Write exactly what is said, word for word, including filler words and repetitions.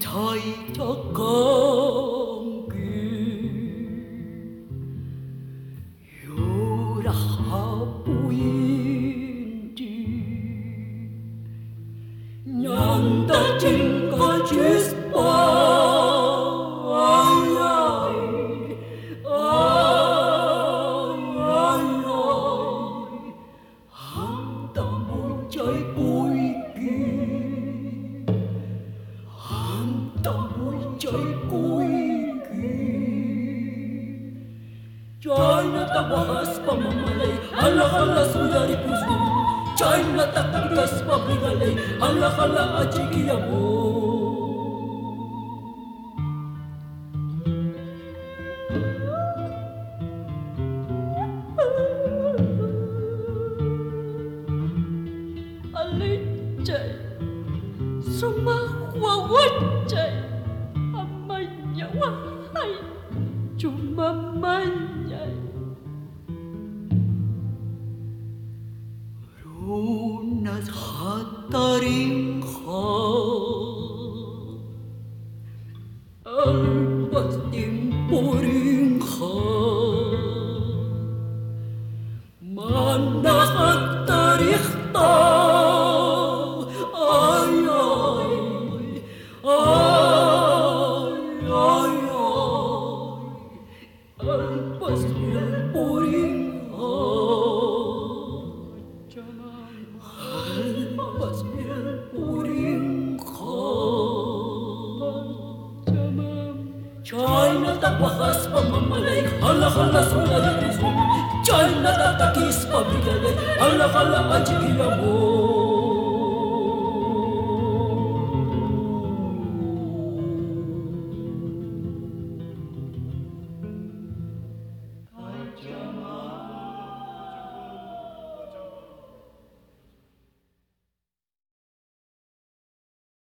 chạy cho con kia 요라 하부인지 년다 진거 주스파 China tawas pamamalay, hala hala sudari puso. China takas pabrigalay, hala hala achikiyamo. Alichay, sumawawachay, amanyawahay, chumamay. Runas hataringha albat timpuringha mana hatarikhta ay ay ay ay ay albat timpuringha China tawas pamamalay, hala hala sudari puso. China tatakis pabrigalay, hala hala achikiyamo.